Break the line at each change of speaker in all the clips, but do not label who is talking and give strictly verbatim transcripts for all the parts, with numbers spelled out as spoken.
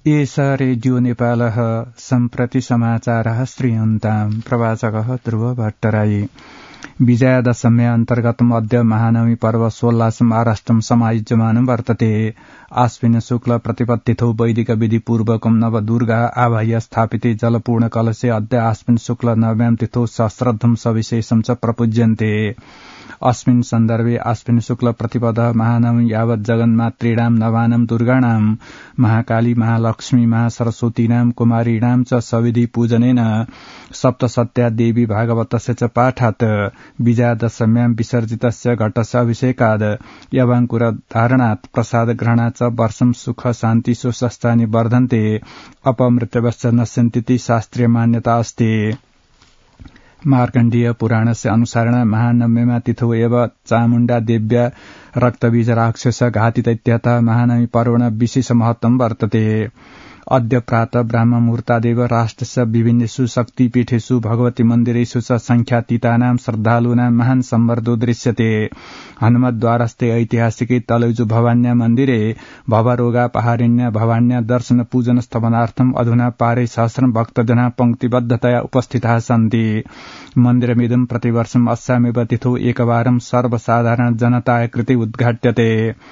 एष रेडियो नेपालः सम्प्रति समाचारः श्रूयन्ताम् प्रवाचकः ध्रुव भट्टराई। विजयादशम्या अन्तर्गतम् अद्य महानवमी पर्व सोल्लासम् आराष्ट्रम् समायुज्यमानम् वर्तते। आश्विन शुक्ल प्रतिपत्तिथौ वैदिक विधि पूर्वकम् नव दुर्गा आवाह्य स्थापिते जलपूर्ण कलशे अद्य आश्विन शुक्ल नवम्यां तिथौ सहस्रध्वं सविशेषं च प्रपूज्यन्ते। अस्मिन् सन्दर्भे आश्विन शुक्ल प्रतिपद महानवमी यावत् जगन्मातॄणां नवानां दुर्गाणां महाकाली महालक्ष्मी महासरस्वतीनां कुमारीणां च सविधि पूजनेन सप्तसत्या देवी भागवतस्य च पाठात् विजयादशम्यां विसर्जितस्य घटस्य अभिषेकाद् यवाङ्कुर धारणात् प्रसाद ग्रहणात् च वर्षं सुख शान्ति सुस्वस्थानि वर्धन्ते अपमृत्यवश्च नश्यन्तीति शास्त्रीय मान्यता अस्ति। मार्कण्डेय पुराणस्य अनुसारेण महानवम्यां तिथौ एव चामुण्डा देव्या रक्तबीज राक्षस घातित इत्यतः महानवमी पर्वण विशेष महत्वं वर्तते। अद्य प्रातः ब्राह्म मुहूर्तादेव राष्ट्रस्य विभिन्नेषु शक्तिपीठेषु भगवती मन्दिरेषु च संख्यातीतानां श्रद्धालूनां महान् सम्मर्दो दृश्यते। हनुमद्वारस्थे ऐतिहासिके तलैजु भवान्या मन्दिरे भवरोगापहारिण्या भवान्या दर्शन पूजन स्तवनार्थम् अधुना पारे सहस्रं भक्तजनाः पंक्तिबद्धतया उपस्थिताः सन्ति। मन्दिरमिदं प्रतिवर्षम् अस्यामेव तिथौ एकवारं सर्वसाधारण जनताय कृते उद्घाट्यते।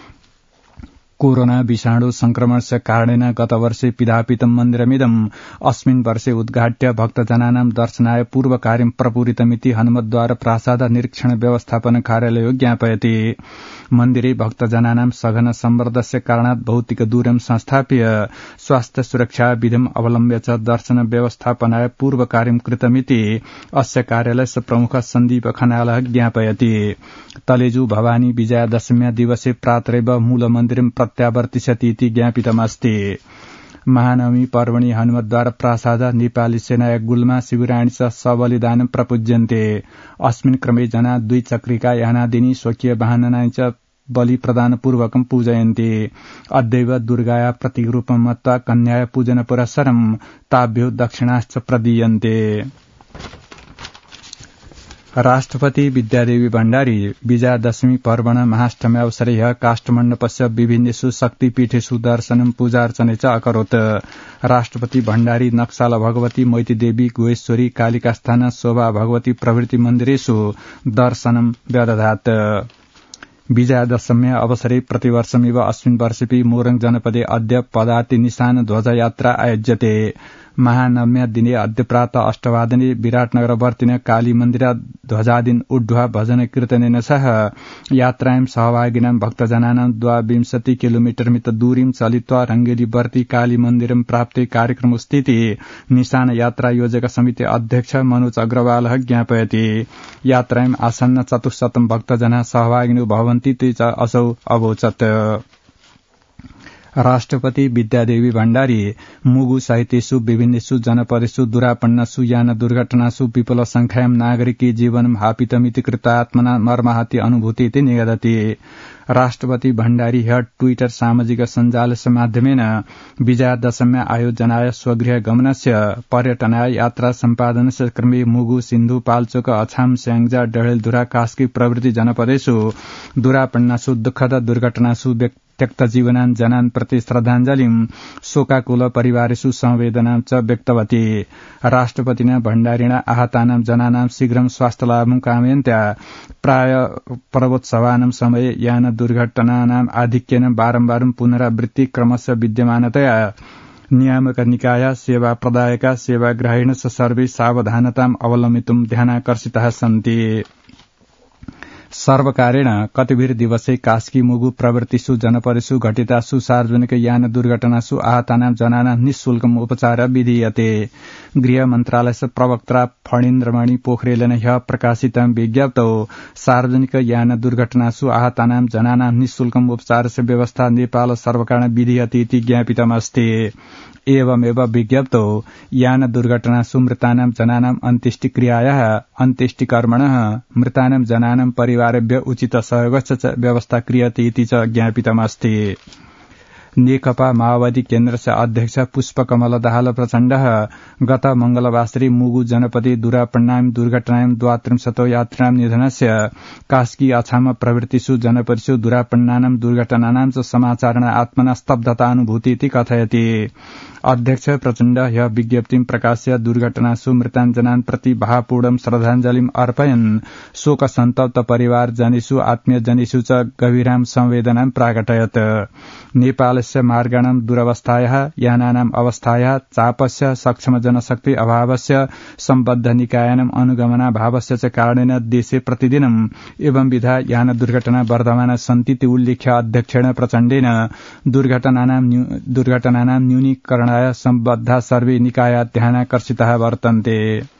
कोरोना विषाणु संक्रमणस्य कारणेन गतवर्षे पिधापितं मन्दिरमिदम् अस्मिन् वर्षे उद्घाट्य भक्तजनानां दर्शनाय पूर्वकार्यं प्रपूरितमिति हनुमद्वार प्रासाद निरीक्षण व्यवस्थापन कार्यालयो ज्ञापयति। मन्दिरे भक्तजनानां सघन सम्मर्दस्य कारणात् भौतिक दूरं संस्थाप्य स्वास्थ्य सुरक्षा विधिम् अवलम्ब्य च दर्शन व्यवस्थापनाय पूर्वकार्यं कृतमिति अस्य कार्यालयस्य प्रमुख सन्दीप खनालः ज्ञापयति। तलेजु भवानी विजयादशम्या दिवसे प्रातरेव मूलमन्दिरं प्रत्यावर्तिष्यति इति ज्ञापितमस्ति। महानवमी पर्वणि हनुमद्वार प्रासाद नेपाली सेनाय गुल्मा शिविराणि च सबलिदानं प्रपूज्यन्ते। अस्मिन् क्रमे जना द्विचक्रिका यानादीनि स्वकीय वाहनानि च बलि प्रदानपूर्वकं पूजयन्ति। अद्यैव दुर्गाया प्रतीकरूपं मत्वा कन्याय पूजन पुरस्सरं ताभ्यो दक्षिणाश्च प्रदीयन्ते। राष्ट्रपति विद्यादेवी भण्डारी विजयादशमी पर्वण महाष्टमी अवसरे ह्यः काष्ठमण्डपस्य विभिन्नेषु शक्तिपीठेषु दर्शनं पूजार्चने च अकरोत्। राष्ट्रपति भण्डारी नक्साल भगवती मैतीदेवी गुहेश्वरी कालिकास्थान शोभा भगवती प्रभृति मन्दिरेषु दर्शनं व्यदधात्। विजयादशम्या अवसरे प्रतिवर्षमिव अस्मिन् वर्षेऽपि मोरङ जनपदे अद्य पदाति निशान ध्वजयात्रा आयोज्यते। महानवम्या दिने अद्य प्रातः अष्टवादने विराटनगर वर्तिन काली मन्दिर ध्वजादीन उड्ढ्वा भजन कीर्तनेन सह यात्रायां सहभागिनां भक्तजनानां द्वाविंशति किलोमीटर मित दूरीं चलित्वा रंगेली वर्ति काली मन्दिरं प्राप्ते कार्यक्रम स्थिति निशान यात्रा योजक समिति अध्यक्ष मनोज अग्रवालः ज्ञापयति। यात्रायां आसन्न चतुश्शतं भक्तजनाः सहभागिनो भवन्ति ते च असौ अवोचत्। राष्ट्रपति विद्यादेवी भण्डारी मुगु साहित्येषु विभिन्नेषु जनपदेषु दुरापन्नसु यान दुर्घटनासु विपुल संख्यां नागरिकी जीवनं हापितमिति कृतात्मना मर्माहति अनुभूति इति निगदति। राष्ट्रपति भण्डारी ह्यः ट्विटर सामाजिक सञ्जालस्य माध्यमेन विजयादशम्या आयोजनाय स्वगृह गमनस्य पर्यटनाय यात्रा सम्पादनस्य क्रमे मुगु सिन्धु पाल्चोक अछाम स्याङ्जा डडेलधुरा कास्की प्रभृति जनपदेषु दुरापन्नसु दुःखद दुर्घटनासु त्यक्त जीवनान् जनान् प्रति श्रद्धाञ्जलिं शोकाकुल परिवारेषु संवेदनां च व्यक्तवती। राष्ट्रपतिना भण्डारिणा आहतानां जनानां शीघ्रं स्वास्थ्यलाभं कामयन्त्या प्राय पर्वोत्सवानां समये यान दुर्घटनानाम् आधिक्येन बारम्बारं पुनरावृत्ति क्रमशः विद्यमानतया नियामक निकाय सेवा प्रदायक सेवाग्राहिण सर्वे सावधानताम् अवलम्बितुं ध्यानाकर्षिताः सन्ति। सर्वकारेण कतिभिर दिवसे कास्की मुगु प्रवृत्तिषु जनपदेषु घटितासु सार्वजनिक यान दुर्घटनासु आहतानां जनानां निःशुल्कम् उपचार विधीयते। गृह मन्त्रालयस्य प्रवक्ता फणीन्द्रमणि पोखरेलेन ह्यः प्रकाशितं विज्ञप्तौ सार्वजनिक यान दुर्घटनासु आहतानां जनानां निःशुल्कम् उपचारस्य व्यवस्था नेपाल सर्वकारेण विधीयते इति ज्ञापितमस्ति। एवमेव विज्ञप्तौ यान दुर्घटनासु मृतानां जनानां अन्त्येष्टिक्रियायाः अन्त्येष्टिकर्मणः मृतानां जनानां परिवारेभ्यः उचित सहयोगस्य च व्यवस्था क्रियते इति च ज्ञापितमस्ति। नेकपा माओवादी केन्द्रस्य अध्यक्ष पुष्पकमल दाहाल प्रचण्डः गत मंगलवासरे मुगु जनपदे दुरापण्णाम दुर्घटनायां द्वात्रिंशतो यात्रिणां निधनस्य कास्की अछाम प्रवृत्तिषु जनपदिषु दुरापण्णानां दुर्घटनानां च समाचारेण आत्मना स्तब्धता अनुभूति इति कथयति। अध्यक्ष प्रचण्ड ह्य विज्ञप्तिं प्रकाश्य दुर्घटनासु मृताञ्जनान् प्रति भावपूर्णं श्रद्धाञ्जलिम् अर्पयन् शोक सन्तप्त परिवारजनेषु आत्मीयजनेषु च गभीरां संवेदनां प्राकटयत्। नेपालस्य मार्गाणां दुरवस्थायाः यानानाम् अवस्थायाः चापस्य सक्षम जनशक्ति अभावस्य सम्बद्ध निकायानाम् अनुगमनाभावस्य च कारणेन देशे प्रतिदिनम् एवं विधा यान दुर्घटना वर्धमाना सन्ति इति उल्लिख्य अध्यक्षेण प्रचण्डेन दुर्घटनानां दुर्घटनानां न्यूनीकरण सम्बद्धा सर्वे निकाया ध्यानाकर्षिताः वर्तन्ते।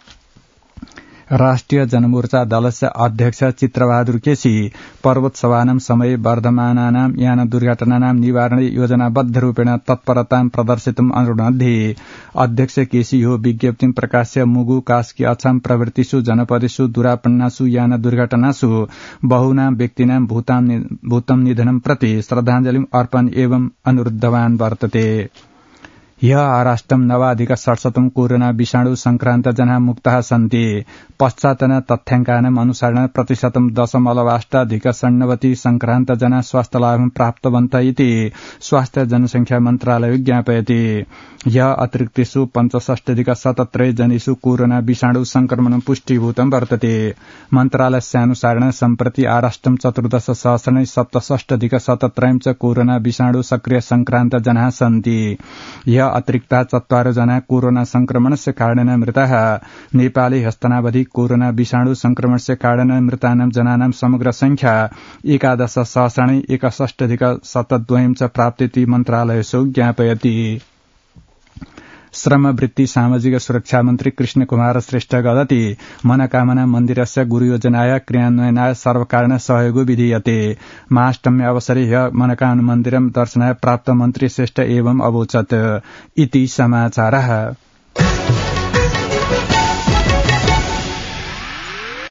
राष्ट्रिय जनमोर्चा दलस्य अध्यक्ष चित्रबहादुर केसी पर्वोत्सवानां समये वर्धमानानां यान दुर्घटनानां निवारणे योजनाबद्ध रूपेण तत्परतां प्रदर्शितुम् अनुरोधे। अध्यक्ष केसी हो विज्ञप्तिं प्रकाश्य मुगु कास्की अछाम प्रवृत्तिषु जनपदेषु दुरापन्नासु यान दुर्घटनासु बहुनां व्यक्तीनां भूतं निधनं प्रति श्रद्धाञ्जलिम् अर्पण एवं अनुरुद्धवान् वर्तते। ह्य आराष्ट्रं नवाधिक षट्शतं कोरोना विषाणु संक्रान्त जना मुक्ताः सन्ति। पश्चातन तथ्याङ्कानाम् अनुसारेण प्रतिशतं दशमलवाष्टाधिक षण्णवति संक्रान्त जना स्वास्थ्यलाभं प्राप्तवन्त इति स्वास्थ्य जनसंख्या मन्त्रालय ज्ञापयति। ह्य अतिरिक्तेषु पञ्चषष्टिधिक सतत्रय जनेषु कोरोना विषाणु संक्रमणं पुष्टीभूतं वर्तते। मन्त्रालयस्यानुसारेण सम्प्रति आराष्ट्रं चतुर्दश सहस्रै सप्तषष्टिधिक सतत्रयं च कोरोना विषाणु सक्रिय संक्रान्त जनाः सन्ति। ह्य अतिरिक्ता चत्वारो जना कोरोना संक्रमणस्य कारणेन मृताः। नेपाले हस्तनावधि कोरोना विषाणु संक्रमणस्य कारणेन मृतानां जनानां समग्र संख्या एकादश सहस्रै एकषष्टिधिक शतद्वयं च प्राप्तेति मन्त्रालयसो ज्ञापयति। श्रम वृत्ति सामाजिक सुरक्षा मन्त्री कृष्ण कुमार श्रेष्ठ गदति मनोकामना मन्दिरस्य गुरुयोजनाय क्रियान्वयनाय सर्वकारेण सहयोगो विधीयते। महाष्टमी अवसरे ह्य मनोकामना मन्दिरं दर्शनाय प्राप्त मन्त्री श्रेष्ठ एवं अवोचत् इति समाचारः।